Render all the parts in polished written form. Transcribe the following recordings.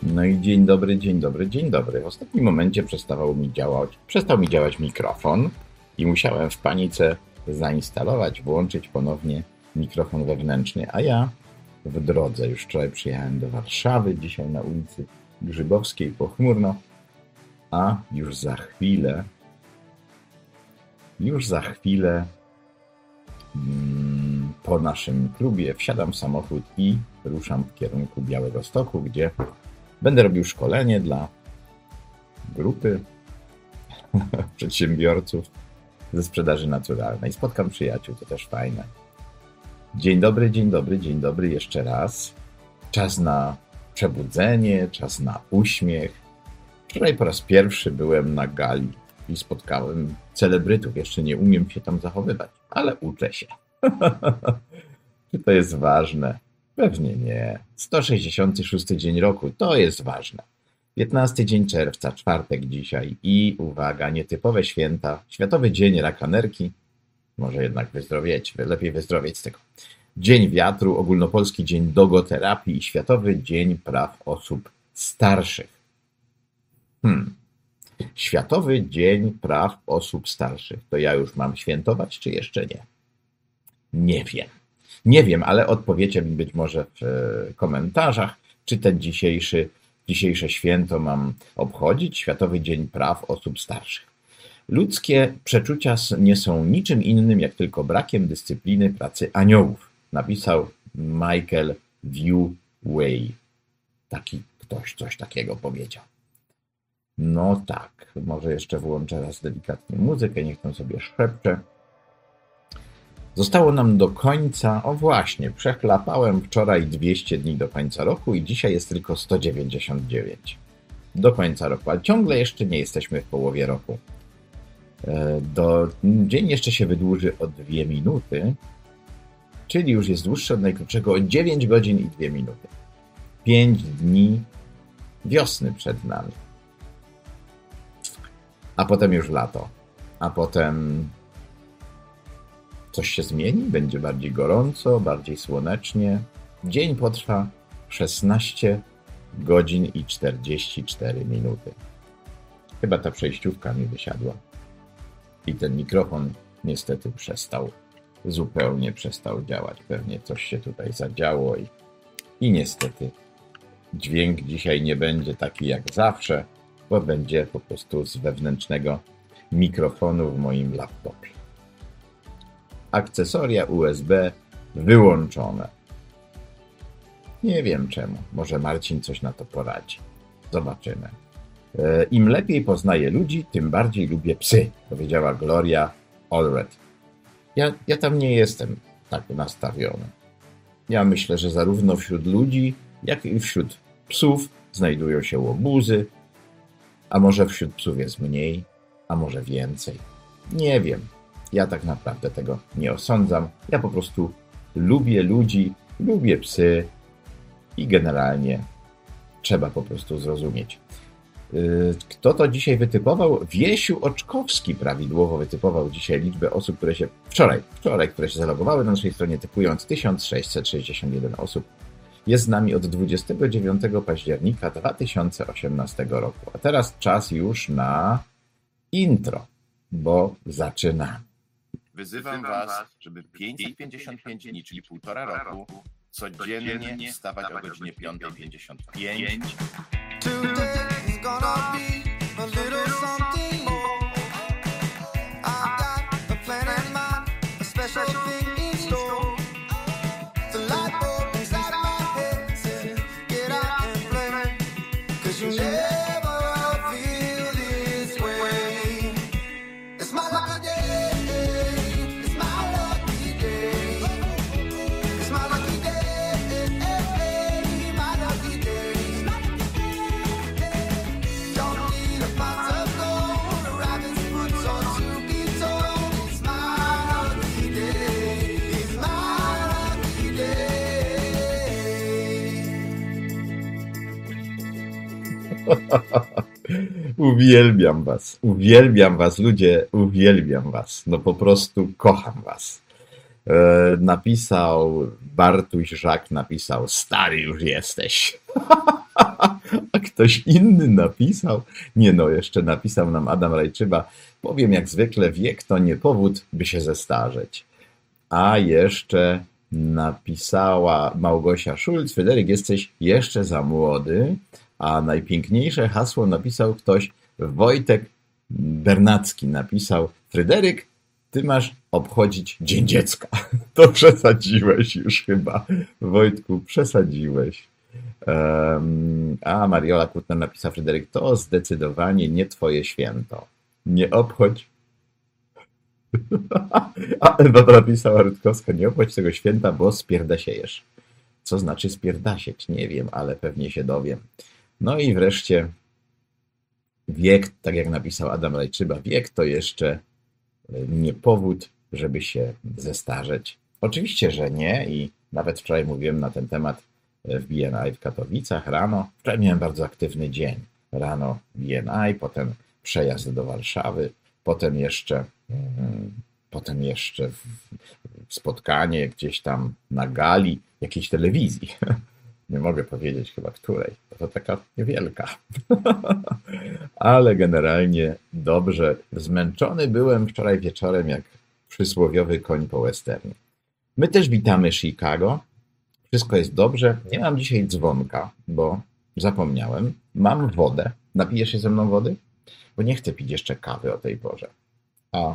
No i dzień dobry, dzień dobry, dzień dobry. W ostatnim momencie przestał mi działać mikrofon i musiałem w panice zainstalować, włączyć ponownie mikrofon wewnętrzny, a ja w drodze, już wczoraj przyjechałem do Warszawy, dzisiaj na ulicy Grzybowskiej pochmurno, a już za chwilę po naszym klubie wsiadam w samochód i ruszam w kierunku Białegostoku, gdzie będę robił szkolenie dla grupy przedsiębiorców ze sprzedaży naturalnej. Spotkam przyjaciół, to też fajne. Dzień dobry, dzień dobry, dzień dobry jeszcze raz. Czas na przebudzenie, czas na uśmiech. Wczoraj po raz pierwszy byłem na gali i spotkałem celebrytów. Jeszcze nie umiem się tam zachowywać, ale uczę się. Czy to jest ważne? Pewnie nie. 166 dzień roku, to jest ważne. 15 dzień czerwca, czwartek dzisiaj i uwaga, nietypowe święta, Światowy Dzień Raka Nerki, może jednak lepiej wyzdrowieć z tego. Dzień Wiatru, Ogólnopolski Dzień Dogoterapii i Światowy Dzień Praw Osób Starszych. Światowy Dzień Praw Osób Starszych. To ja już mam świętować, czy jeszcze nie? Nie wiem. Nie wiem, ale odpowiecie mi być może w komentarzach, czy ten dzisiejsze święto mam obchodzić, Światowy Dzień Praw Osób Starszych. Ludzkie przeczucia nie są niczym innym, jak tylko brakiem dyscypliny pracy aniołów, napisał Michael Dewey. Taki ktoś coś takiego powiedział. No tak, może jeszcze włączę raz delikatnie muzykę, niech tam sobie szepcze. Zostało nam do końca, o właśnie, przechlapałem wczoraj 200 dni do końca roku i dzisiaj jest tylko 199 do końca roku, ale ciągle jeszcze nie jesteśmy w połowie roku. Dzień jeszcze się wydłuży o 2 minuty, czyli już jest dłuższy od najkrótszego o 9 godzin i 2 minuty. 5 dni wiosny przed nami. A potem już lato. A potem coś się zmieni, będzie bardziej gorąco, bardziej słonecznie. Dzień potrwa 16 godzin i 44 minuty. Chyba ta przejściówka mi wysiadła. I ten mikrofon niestety zupełnie przestał działać. Pewnie coś się tutaj zadziało i niestety dźwięk dzisiaj nie będzie taki jak zawsze, bo będzie po prostu z wewnętrznego mikrofonu w moim laptopie. Akcesoria USB wyłączone. Nie wiem czemu. Może Marcin coś na to poradzi. Zobaczymy. Im lepiej poznaję ludzi, tym bardziej lubię psy, powiedziała Gloria Allred. Ja tam nie jestem tak nastawiony. Ja myślę, że zarówno wśród ludzi, jak i wśród psów znajdują się łobuzy, a może wśród psów jest mniej, a może więcej. Nie wiem. Ja tak naprawdę tego nie osądzam. Ja po prostu lubię ludzi, lubię psy i generalnie trzeba po prostu zrozumieć. Kto to dzisiaj wytypował? Wiesiu Oczkowski prawidłowo wytypował dzisiaj liczbę osób, które się wczoraj, które się zalogowały na naszej stronie, typując 1661 osób. Jest z nami od 29 października 2018 roku. A teraz czas już na intro, bo zaczynamy. Wyzywam Was, żeby 555 dni, czyli 1,5 roku, codziennie wstawać o godzinie 5:55. Today is gonna be a little something more. I've got a plan in mind, a special thing in store. The light bulb inside my head says, get out and play, 'cause you never feel this way. It's my lucky day, it's my lucky day. It's my lucky day, my lucky day. Don't need a pot of gold, a rabbit's foot or to be told. It's my lucky day, it's my lucky day. Uwielbiam was ludzie, uwielbiam was, no po prostu kocham was. Napisał Bartuś Żak, stary już jesteś. A ktoś inny napisał, nie no, jeszcze napisał nam Adam Rajczyba, powiem jak zwykle, wiek to nie powód, by się zestarzeć. A jeszcze napisała Małgosia Szulc, Fryderyk, jesteś jeszcze za młody, a najpiękniejsze hasło napisał ktoś, Wojtek Bernacki napisał, Fryderyk, ty masz obchodzić Dzień Dziecka. To przesadziłeś już chyba, Wojtku, przesadziłeś. A Mariola Kutner napisał, Fryderyk, to zdecydowanie nie twoje święto. Nie obchodź. A Ewa napisała Rutkowska, nie obchodź tego święta, bo spierdasiejesz. Co znaczy spierdasieć? Nie wiem, ale pewnie się dowiem. No i wreszcie wiek, tak jak napisał Adam Rajczyba, wiek to jeszcze nie powód, żeby się zestarzeć. Oczywiście, że nie i nawet wczoraj mówiłem na ten temat w BNI w Katowicach rano. Wczoraj miałem bardzo aktywny dzień. Rano BNI, potem przejazd do Warszawy, potem jeszcze spotkanie gdzieś tam na gali jakiejś telewizji. Nie mogę powiedzieć chyba której. To taka niewielka. Ale generalnie dobrze. Zmęczony byłem wczoraj wieczorem jak przysłowiowy koń po westernie. My też witamy Chicago. Wszystko jest dobrze. Nie mam dzisiaj dzwonka, bo zapomniałem. Mam wodę. Napijesz się ze mną wody? Bo nie chcę pić jeszcze kawy o tej porze. A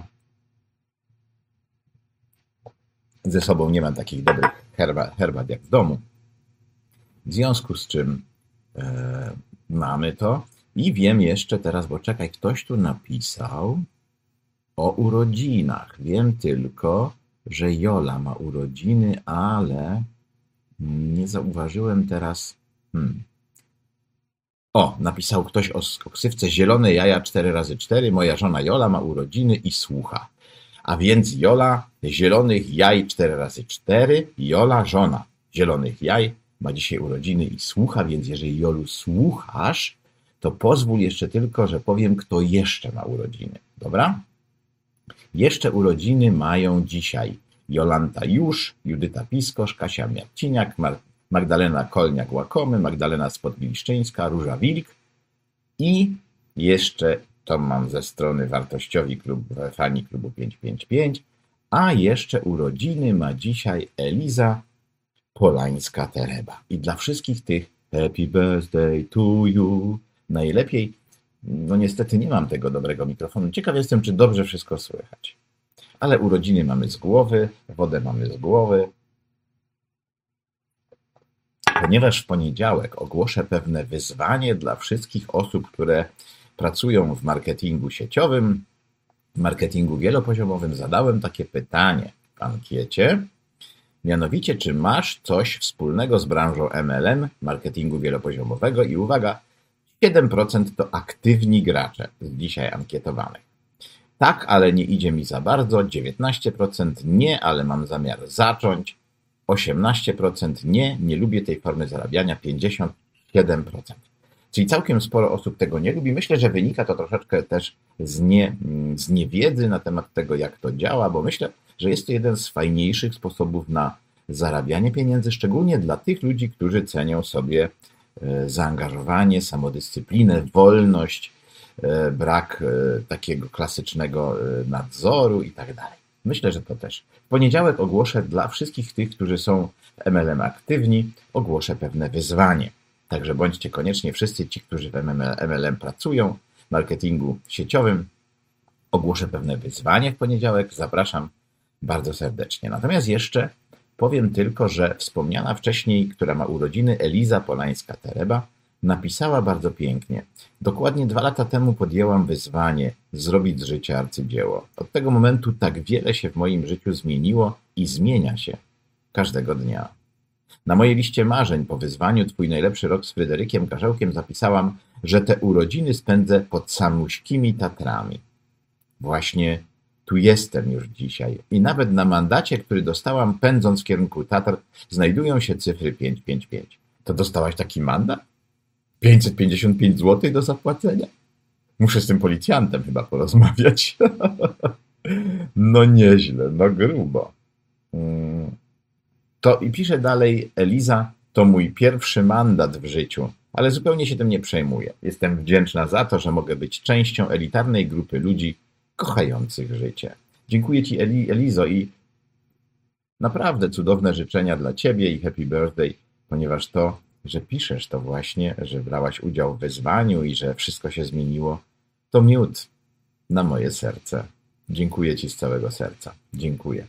ze sobą nie mam takich dobrych herbat jak w domu. W związku z czym mamy to. I wiem jeszcze teraz, bo czekaj, ktoś tu napisał o urodzinach. Wiem tylko, że Jola ma urodziny, ale nie zauważyłem teraz. O, napisał ktoś o ksywce zielone jaja 4x4. Moja żona Jola ma urodziny i słucha. A więc Jola zielonych jaj 4x4. Jola, żona zielonych jaj, ma dzisiaj urodziny i słucha, więc jeżeli Jolu słuchasz, to pozwól jeszcze tylko, że powiem, kto jeszcze ma urodziny. Dobra? Jeszcze urodziny mają dzisiaj Jolanta Już, Judyta Piskosz, Kasia Miarciniak, Magdalena Kolniak-Łakomy, Magdalena Spodwiliszczyńska, Róża Wilk i jeszcze, to mam ze strony wartościowi fani klubu 555, a jeszcze urodziny ma dzisiaj Eliza Polańska-Tereba. I dla wszystkich tych happy birthday to you. Najlepiej, no niestety nie mam tego dobrego mikrofonu. Ciekaw jestem, czy dobrze wszystko słychać. Ale urodziny mamy z głowy, wodę mamy z głowy. Ponieważ w poniedziałek ogłoszę pewne wyzwanie dla wszystkich osób, które pracują w marketingu sieciowym, w marketingu wielopoziomowym, zadałem takie pytanie w ankiecie. Mianowicie, czy masz coś wspólnego z branżą MLM, marketingu wielopoziomowego i uwaga, 7% to aktywni gracze z dzisiaj ankietowanych. Tak, ale nie idzie mi za bardzo, 19% nie, ale mam zamiar zacząć, 18% nie lubię tej formy zarabiania, 57%. Czyli całkiem sporo osób tego nie lubi. Myślę, że wynika to troszeczkę też z niewiedzy na temat tego, jak to działa, bo myślę, że jest to jeden z fajniejszych sposobów na zarabianie pieniędzy, szczególnie dla tych ludzi, którzy cenią sobie zaangażowanie, samodyscyplinę, wolność, brak takiego klasycznego nadzoru i tak dalej. Myślę, że to też. W poniedziałek ogłoszę dla wszystkich tych, którzy są w MLM aktywni, ogłoszę pewne wyzwanie. Także bądźcie koniecznie wszyscy ci, którzy w MLM pracują, w marketingu sieciowym. Ogłoszę pewne wyzwanie w poniedziałek. Zapraszam bardzo serdecznie. Natomiast jeszcze powiem tylko, że wspomniana wcześniej, która ma urodziny, Eliza Polańska-Tereba, napisała bardzo pięknie. Dokładnie 2 lata temu podjęłam wyzwanie zrobić z życia arcydzieło. Od tego momentu tak wiele się w moim życiu zmieniło i zmienia się każdego dnia. Na mojej liście marzeń po wyzwaniu Twój najlepszy rok z Fryderykiem Karzełkiem zapisałam, że te urodziny spędzę pod samuśkimi Tatrami. Właśnie tu jestem już dzisiaj i nawet na mandacie, który dostałam pędząc w kierunku Tatr, znajdują się cyfry 555. To dostałaś taki mandat? 555 zł do zapłacenia? Muszę z tym policjantem chyba porozmawiać. No nieźle, no grubo. To i pisze dalej Eliza, to mój pierwszy mandat w życiu, ale zupełnie się tym nie przejmuję. Jestem wdzięczna za to, że mogę być częścią elitarnej grupy ludzi kochających życie. Dziękuję Ci, Elizo, i naprawdę cudowne życzenia dla Ciebie i happy birthday, ponieważ to, że piszesz to właśnie, że brałaś udział w wyzwaniu i że wszystko się zmieniło, to miód na moje serce. Dziękuję Ci z całego serca. Dziękuję.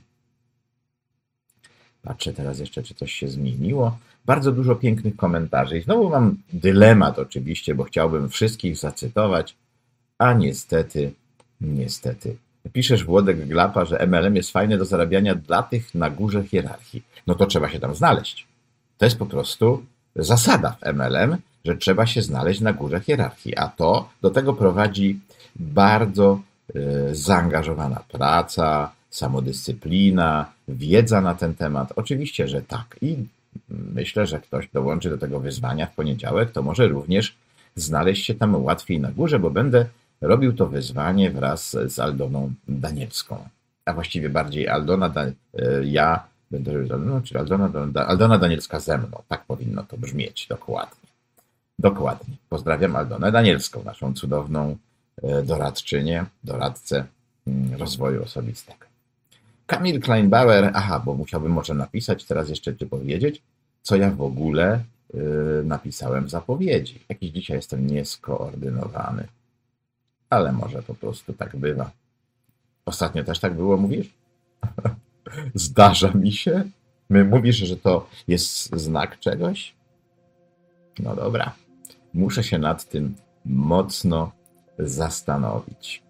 Patrzę teraz jeszcze, czy coś się zmieniło. Bardzo dużo pięknych komentarzy. I znowu mam dylemat oczywiście, bo chciałbym wszystkich zacytować, a niestety. Piszesz, Włodek Glapa, że MLM jest fajny do zarabiania dla tych na górze hierarchii. No to trzeba się tam znaleźć. To jest po prostu zasada w MLM, że trzeba się znaleźć na górze hierarchii, a to do tego prowadzi bardzo zaangażowana praca, samodyscyplina, wiedza na ten temat. Oczywiście, że tak. I myślę, że ktoś dołączy do tego wyzwania w poniedziałek, to może również znaleźć się tam łatwiej na górze, bo będę robił to wyzwanie wraz z Aldoną Danielską. A właściwie bardziej ja będę robił, czyli Aldona Danielska ze mną. Tak powinno to brzmieć dokładnie. Dokładnie. Pozdrawiam Aldonę Danielską, naszą cudowną doradcę rozwoju osobistego. Kamil Kleinbauer, bo musiałbym może napisać teraz jeszcze, czy powiedzieć, co ja w ogóle napisałem w zapowiedzi. Jakiś dzisiaj jestem nieskoordynowany, ale może po prostu tak bywa. Ostatnio też tak było, mówisz? Zdarza mi się? Mówisz, że to jest znak czegoś? No dobra. Muszę się nad tym mocno zastanowić.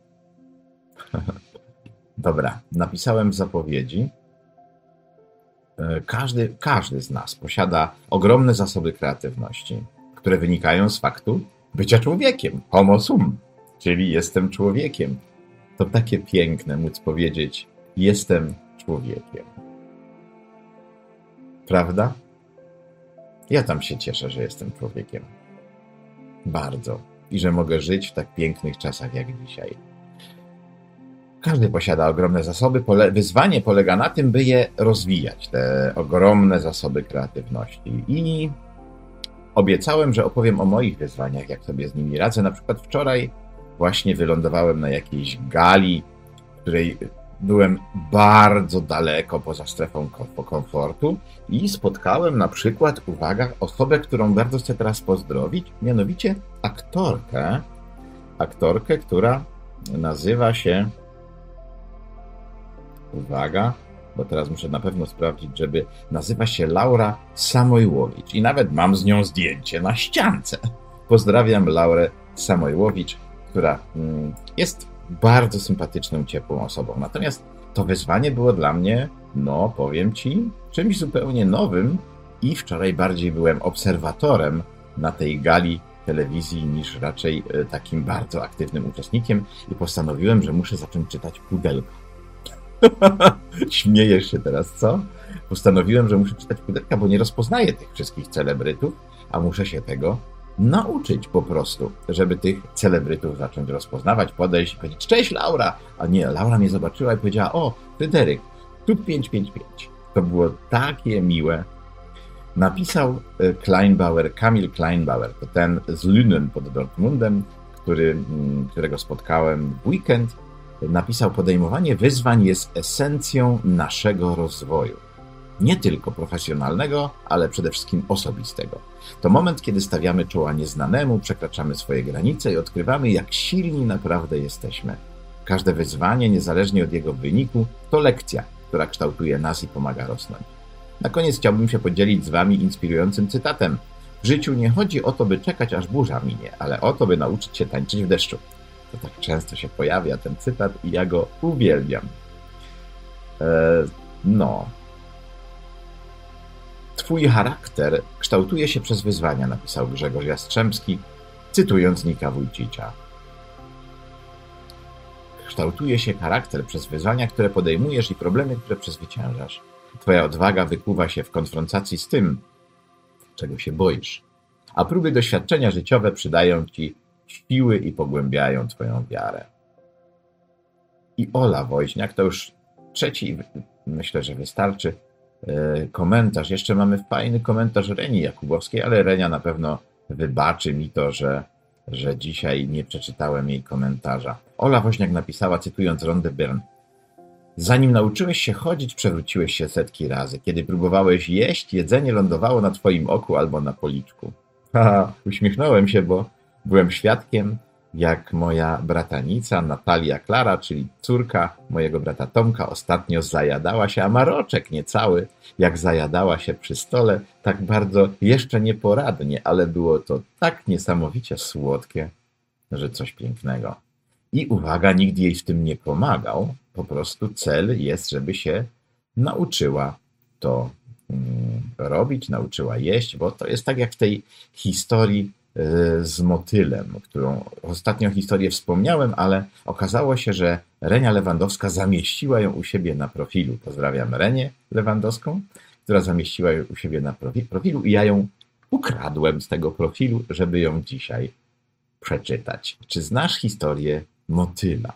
Dobra, napisałem w zapowiedzi. Każdy z nas posiada ogromne zasoby kreatywności, które wynikają z faktu bycia człowiekiem. Homo sum, czyli jestem człowiekiem. To takie piękne móc powiedzieć, jestem człowiekiem. Prawda? Ja tam się cieszę, że jestem człowiekiem. Bardzo. I że mogę żyć w tak pięknych czasach jak dzisiaj. Każdy posiada ogromne zasoby. Wyzwanie polega na tym, by je rozwijać, te ogromne zasoby kreatywności. I obiecałem, że opowiem o moich wyzwaniach, jak sobie z nimi radzę. Na przykład wczoraj właśnie wylądowałem na jakiejś gali, w której byłem bardzo daleko poza strefą komfortu i spotkałem na przykład, uwaga, osobę, którą bardzo chcę teraz pozdrowić, mianowicie aktorkę, która nazywa się, uwaga, bo teraz muszę na pewno sprawdzić, nazywa się Laura Samojłowicz i nawet mam z nią zdjęcie na ściance. Pozdrawiam Laurę Samojłowicz, która jest bardzo sympatyczną, ciepłą osobą. Natomiast to wyzwanie było dla mnie, powiem Ci, czymś zupełnie nowym i wczoraj bardziej byłem obserwatorem na tej gali telewizji niż raczej takim bardzo aktywnym uczestnikiem i postanowiłem, że muszę zacząć czytać pudelka. Śmiejesz się teraz, co? Postanowiłem, że muszę czytać pudelka, bo nie rozpoznaję tych wszystkich celebrytów, a muszę się tego nauczyć po prostu, żeby tych celebrytów zacząć rozpoznawać, podejść i powiedzieć: cześć Laura! A nie, Laura mnie zobaczyła i powiedziała: o, Fryderyk, tu 555. To było takie miłe. Napisał Kamil Kleinbauer, to ten z Lünen pod Dortmundem, którego spotkałem w weekend. Napisał: podejmowanie wyzwań jest esencją naszego rozwoju. Nie tylko profesjonalnego, ale przede wszystkim osobistego. To moment, kiedy stawiamy czoła nieznanemu, przekraczamy swoje granice i odkrywamy, jak silni naprawdę jesteśmy. Każde wyzwanie, niezależnie od jego wyniku, to lekcja, która kształtuje nas i pomaga rosnąć. Na koniec chciałbym się podzielić z Wami inspirującym cytatem. W życiu nie chodzi o to, by czekać, aż burza minie, ale o to, by nauczyć się tańczyć w deszczu. To tak często się pojawia ten cytat i ja go uwielbiam. Twój charakter kształtuje się przez wyzwania, napisał Grzegorz Jastrzębski, cytując Nika Wójcicza. Kształtuje się charakter przez wyzwania, które podejmujesz i problemy, które przezwyciężasz. Twoja odwaga wykuwa się w konfrontacji z tym, czego się boisz. A próby doświadczenia życiowe przydają Ci siły i pogłębiają Twoją wiarę. I Ola Woźniak, to już trzeci, myślę, że wystarczy, komentarz. Jeszcze mamy fajny komentarz Reni Jakubowskiej, ale Renia na pewno wybaczy mi to, że dzisiaj nie przeczytałem jej komentarza. Ola Woźniak napisała, cytując Rondę Byrne: zanim nauczyłeś się chodzić, przewróciłeś się setki razy. Kiedy próbowałeś jeść, jedzenie lądowało na twoim oku albo na policzku. Haha, uśmiechnąłem się, bo byłem świadkiem, jak moja bratanica Natalia Klara, czyli córka mojego brata Tomka, ostatnio zajadała się, a Maroczek niecały, jak zajadała się przy stole, tak bardzo jeszcze nieporadnie, ale było to tak niesamowicie słodkie, że coś pięknego. I uwaga, nikt jej w tym nie pomagał, po prostu cel jest, żeby się nauczyła to robić, nauczyła jeść, bo to jest tak jak w tej historii z motylem, którą ostatnią historię wspomniałem, ale okazało się, że Renia Lewandowska zamieściła ją u siebie na profilu. Pozdrawiam Renię Lewandowską, która zamieściła ją u siebie na profilu i ja ją ukradłem z tego profilu, żeby ją dzisiaj przeczytać. Czy znasz historię motyla?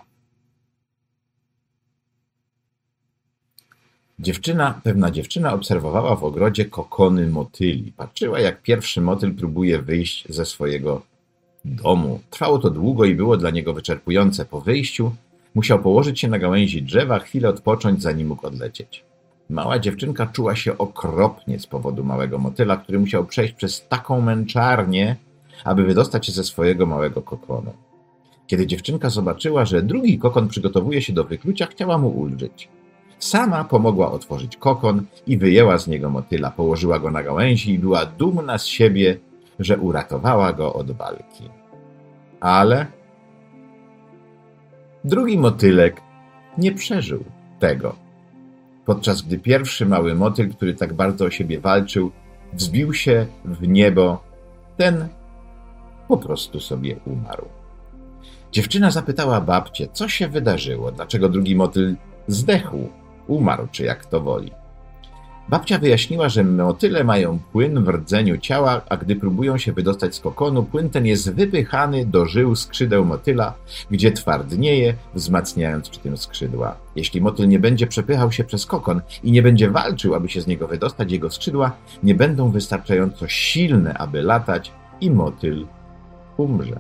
Pewna dziewczyna obserwowała w ogrodzie kokony motyli. Patrzyła, jak pierwszy motyl próbuje wyjść ze swojego domu. Trwało to długo i było dla niego wyczerpujące. Po wyjściu musiał położyć się na gałęzi drzewa, chwilę odpocząć, zanim mógł odlecieć. Mała dziewczynka czuła się okropnie z powodu małego motyla, który musiał przejść przez taką męczarnię, aby wydostać się ze swojego małego kokonu. Kiedy dziewczynka zobaczyła, że drugi kokon przygotowuje się do wyklucia, chciała mu ulżyć. Sama pomogła otworzyć kokon i wyjęła z niego motyla, położyła go na gałęzi i była dumna z siebie, że uratowała go od walki. Ale drugi motylek nie przeżył tego. Podczas gdy pierwszy mały motyl, który tak bardzo o siebie walczył, wzbił się w niebo, ten po prostu sobie umarł. Dziewczyna zapytała babcię, co się wydarzyło, dlaczego drugi motyl zdechł, umarł, czy jak to woli. Babcia wyjaśniła, że motyle mają płyn w rdzeniu ciała, a gdy próbują się wydostać z kokonu, płyn ten jest wypychany do żył skrzydeł motyla, gdzie twardnieje, wzmacniając przy tym skrzydła. Jeśli motyl nie będzie przepychał się przez kokon i nie będzie walczył, aby się z niego wydostać, jego skrzydła nie będą wystarczająco silne, aby latać i motyl umrze.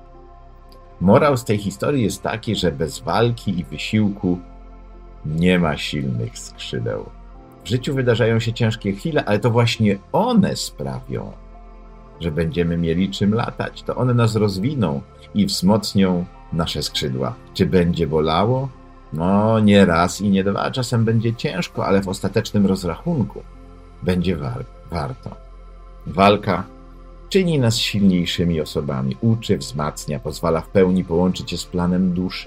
Morał z tej historii jest taki, że bez walki i wysiłku nie ma silnych skrzydeł. W życiu wydarzają się ciężkie chwile, ale to właśnie one sprawią, że będziemy mieli czym latać. To one nas rozwiną i wzmocnią nasze skrzydła. Czy będzie bolało? No, nie raz i nie dwa. Czasem będzie ciężko, ale w ostatecznym rozrachunku będzie warto. Walka czyni nas silniejszymi osobami, uczy, wzmacnia, pozwala w pełni połączyć się z planem duszy.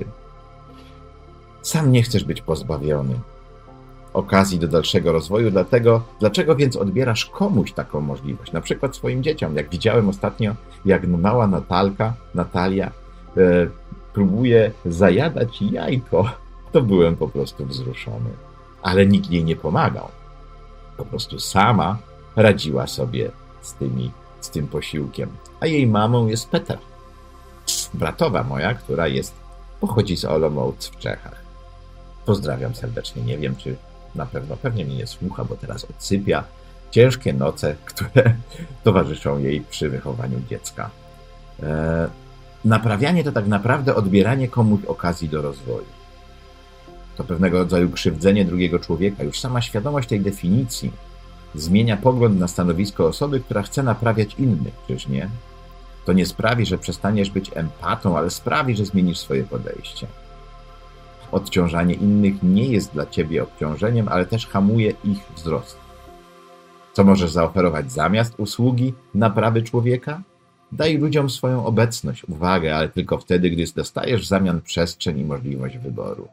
Sam nie chcesz być pozbawiony okazji do dalszego rozwoju, dlaczego więc odbierasz komuś taką możliwość, na przykład swoim dzieciom? Jak widziałem ostatnio, jak mała Natalia próbuje zajadać jajko, to byłem po prostu wzruszony. Ale nikt jej nie pomagał. Po prostu sama radziła sobie z tym posiłkiem. A jej mamą jest Petra, bratowa moja, która pochodzi z Olomouc w Czechach. Pozdrawiam serdecznie. Nie wiem, czy pewnie mnie nie słucha, bo teraz odsypia. Ciężkie noce, które towarzyszą jej przy wychowaniu dziecka. Naprawianie to tak naprawdę odbieranie komuś okazji do rozwoju. To pewnego rodzaju krzywdzenie drugiego człowieka. Już sama świadomość tej definicji zmienia pogląd na stanowisko osoby, która chce naprawiać innych, czyż nie? To nie sprawi, że przestaniesz być empatą, ale sprawi, że zmienisz swoje podejście. Odciążanie innych nie jest dla ciebie obciążeniem, ale też hamuje ich wzrost. Co możesz zaoferować zamiast usługi naprawy człowieka? Daj ludziom swoją obecność, uwagę, ale tylko wtedy, gdy dostajesz w zamian przestrzeń i możliwość wyboru.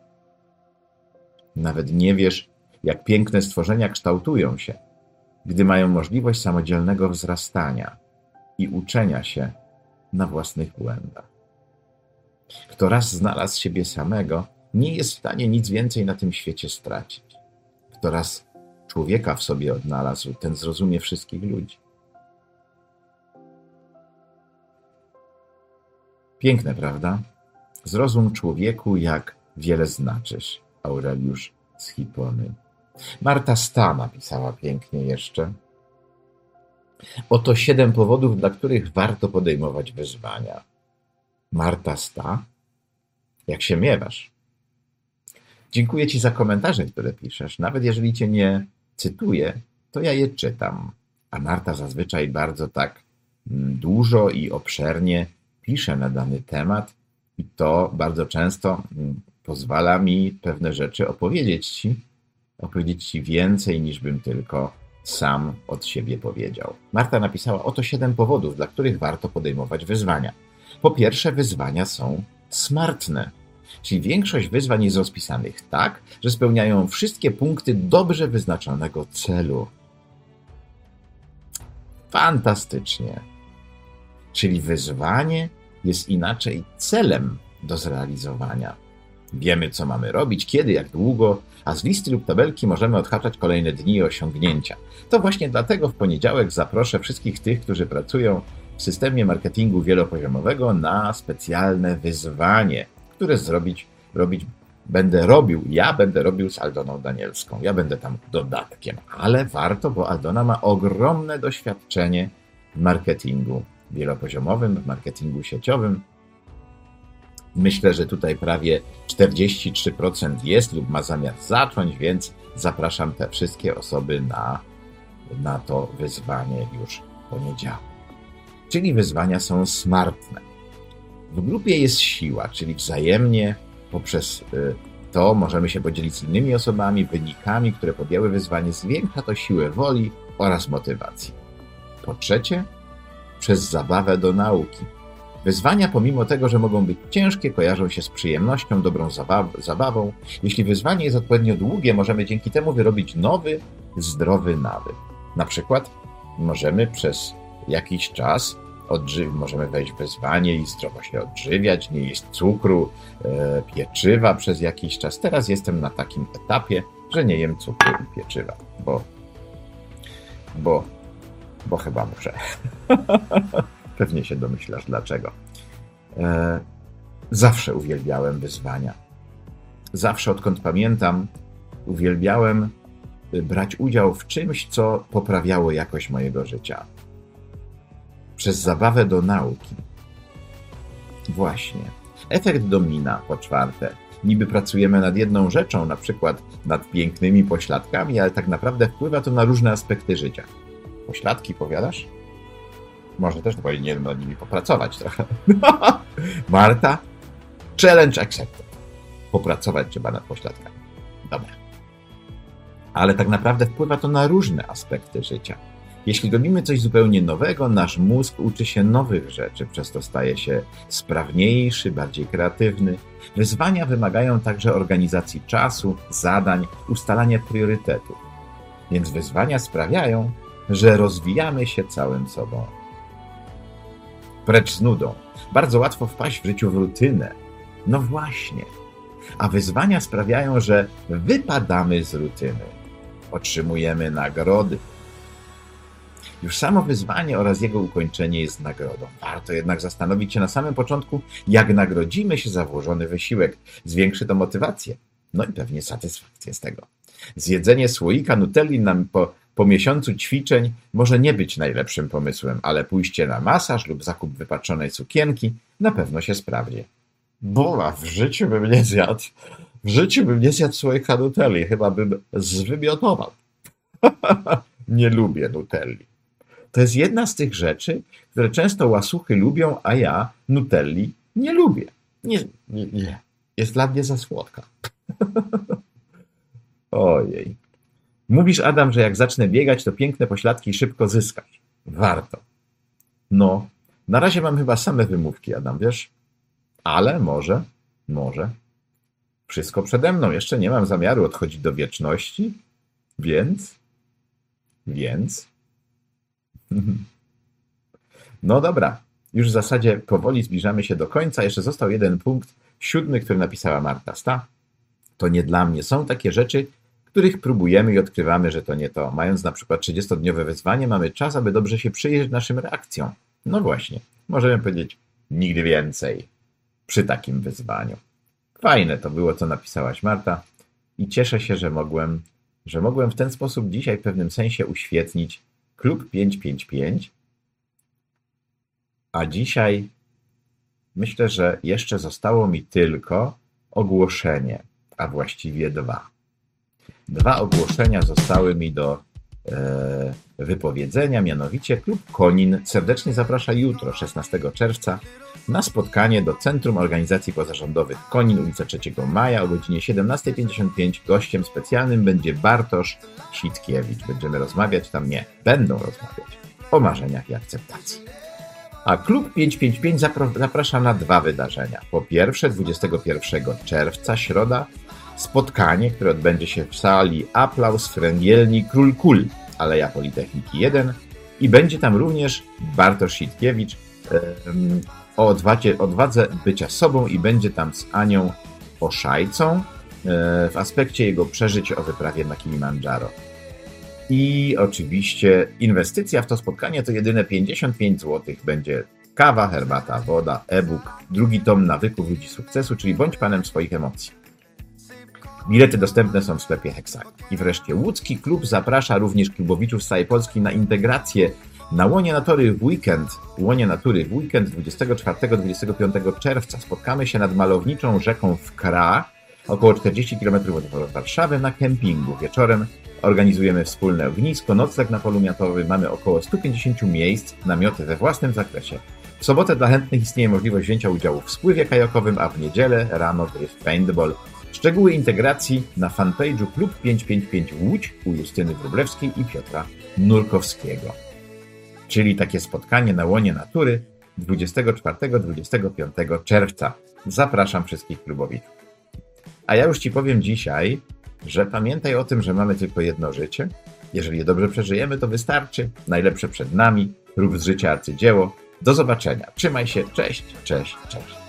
Nawet nie wiesz, jak piękne stworzenia kształtują się, gdy mają możliwość samodzielnego wzrastania i uczenia się na własnych błędach. Kto raz znalazł siebie samego, nie jest w stanie nic więcej na tym świecie stracić. Kto raz człowieka w sobie odnalazł, ten zrozumie wszystkich ludzi. Piękne, prawda? Zrozum człowieku, jak wiele znaczysz. Aureliusz z Hipony. Marta Sta napisała pięknie jeszcze. Oto 7 powodów, dla których warto podejmować wyzwania. Marta Sta, jak się miewasz? Dziękuję Ci za komentarze, które piszesz. Nawet jeżeli Cię nie cytuję, to ja je czytam. A Marta zazwyczaj bardzo tak dużo i obszernie pisze na dany temat i to bardzo często pozwala mi pewne rzeczy opowiedzieć Ci więcej, niż bym tylko sam od siebie powiedział. Marta napisała, oto 7 powodów, dla których warto podejmować wyzwania. Po pierwsze, wyzwania są smartne. Czyli większość wyzwań jest rozpisanych tak, że spełniają wszystkie punkty dobrze wyznaczonego celu. Fantastycznie. Czyli wyzwanie jest inaczej celem do zrealizowania. Wiemy, co mamy robić, kiedy, jak długo, a z listy lub tabelki możemy odhaczać kolejne dni i osiągnięcia. To właśnie dlatego w poniedziałek zaproszę wszystkich tych, którzy pracują w systemie marketingu wielopoziomowego na specjalne wyzwanie, które będę robił z Aldoną Danielską. Ja będę tam dodatkiem, ale warto, bo Aldona ma ogromne doświadczenie w marketingu wielopoziomowym, w marketingu sieciowym. Myślę, że tutaj prawie 43% jest lub ma zamiar zacząć, więc zapraszam te wszystkie osoby na to wyzwanie już w poniedziałek. Czyli wyzwania są smartne. W grupie jest siła, czyli wzajemnie poprzez to możemy się podzielić z innymi osobami, wynikami, które podjęły wyzwanie, zwiększa to siłę woli oraz motywacji. Po trzecie, przez zabawę do nauki. Wyzwania, pomimo tego, że mogą być ciężkie, kojarzą się z przyjemnością, dobrą zabawą. Jeśli wyzwanie jest odpowiednio długie, możemy dzięki temu wyrobić nowy, zdrowy nawyk. Na przykład możemy przez jakiś czas możemy wejść w wyzwanie i zdrowo się odżywiać, nie jeść cukru, pieczywa przez jakiś czas. Teraz jestem na takim etapie, że nie jem cukru i pieczywa, bo chyba muszę. Pewnie się domyślasz dlaczego. Zawsze uwielbiałem wyzwania. Zawsze, odkąd pamiętam, uwielbiałem brać udział w czymś, co poprawiało jakość mojego życia. Przez zabawę do nauki. Właśnie. Efekt domina, po czwarte. Niby pracujemy nad jedną rzeczą, na przykład nad pięknymi pośladkami, ale tak naprawdę wpływa to na różne aspekty życia. Pośladki, powiadasz? Może też powinienem nad nimi popracować trochę. Marta, challenge accepted. Popracować trzeba nad pośladkami. Dobra. Ale tak naprawdę wpływa to na różne aspekty życia. Jeśli robimy coś zupełnie nowego, nasz mózg uczy się nowych rzeczy, przez to staje się sprawniejszy, bardziej kreatywny. Wyzwania wymagają także organizacji czasu, zadań, ustalania priorytetów. Więc wyzwania sprawiają, że rozwijamy się całym sobą. Precz z nudą. Bardzo łatwo wpaść w życiu w rutynę. No właśnie. A wyzwania sprawiają, że wypadamy z rutyny. Otrzymujemy nagrody. Już samo wyzwanie oraz jego ukończenie jest nagrodą. Warto jednak zastanowić się na samym początku, jak nagrodzimy się za włożony wysiłek. Zwiększy to motywację. No i pewnie satysfakcję z tego. Zjedzenie słoika Nutelli po miesiącu ćwiczeń może nie być najlepszym pomysłem, ale pójście na masaż lub zakup wypaczonej sukienki na pewno się sprawdzi. Bola, w życiu bym nie zjadł słoika Nutelli. Chyba bym zwymiotował. Nie lubię Nutelli. To jest jedna z tych rzeczy, które często łasuchy lubią, a ja Nutelli nie lubię. Nie. Jest dla mnie za słodka. Ojej. Mówisz, Adam, że jak zacznę biegać, to piękne pośladki szybko zyskać. Warto. No, na razie mam chyba same wymówki, Adam, wiesz? Ale może. Wszystko przede mną. Jeszcze nie mam zamiaru odchodzić do wieczności, więc. No dobra, już w zasadzie powoli zbliżamy się do końca. Jeszcze został jeden punkt, 7, który napisała Marta Sta. To nie dla mnie. Są takie rzeczy, których próbujemy i odkrywamy, że to nie to. Mając na przykład 30-dniowe wyzwanie, mamy czas, aby dobrze się przyjrzeć naszym reakcjom. No właśnie, możemy powiedzieć nigdy więcej przy takim wyzwaniu. Fajne to było, co napisałaś, Marta, i cieszę się, że mogłem w ten sposób dzisiaj w pewnym sensie uświetnić Klub 555. A dzisiaj myślę, że jeszcze zostało mi tylko ogłoszenie, a właściwie dwa. Dwa ogłoszenia zostały mi do wypowiedzenia, mianowicie Klub Konin serdecznie zaprasza jutro, 16 czerwca, na spotkanie do Centrum Organizacji Pozarządowych Konin, ulica 3 Maja o godzinie 17:55. Gościem specjalnym będzie Bartosz Sitkiewicz. Będziemy rozmawiać będą rozmawiać o marzeniach i akceptacji. A Klub 555 zaprasza na dwa wydarzenia. Po pierwsze, 21 czerwca, środa, spotkanie, które odbędzie się w sali Aplauz w Ręgielni Król Kul, Aleja Politechniki 1, i będzie tam również Bartosz Sitkiewicz o odwadze bycia sobą i będzie tam z Anią Oszajcą w aspekcie jego przeżyć o wyprawie na Kilimandżaro. I oczywiście inwestycja w to spotkanie to jedyne 55 zł. Będzie kawa, herbata, woda, e-book, drugi tom nawyków ludzi sukcesu, czyli bądź panem swoich emocji. Bilety dostępne są w sklepie Heksagon. I wreszcie łódzki klub zaprasza również klubowiczów z całej Polski na integrację na Łonie Natury w weekend 24-25 czerwca. Spotkamy się nad malowniczą rzeką Wkra, około 40 km od Warszawy, na kempingu. Wieczorem organizujemy wspólne ognisko, nocleg na polu miotowym, mamy około 150 miejsc, namioty we własnym zakresie. W sobotę dla chętnych istnieje możliwość wzięcia udziału w spływie kajakowym, a w niedzielę rano gry w paintball. Szczegóły integracji na fanpage'u Klub 555 Łódź u Justyny Wróblewskiej i Piotra Nurkowskiego. Czyli takie spotkanie na łonie natury 24-25 czerwca. Zapraszam wszystkich klubowiczów. A ja już Ci powiem dzisiaj, że pamiętaj o tym, że mamy tylko jedno życie. Jeżeli je dobrze przeżyjemy, to wystarczy. Najlepsze przed nami. Rób z życia arcydzieło. Do zobaczenia. Trzymaj się. Cześć, cześć, cześć.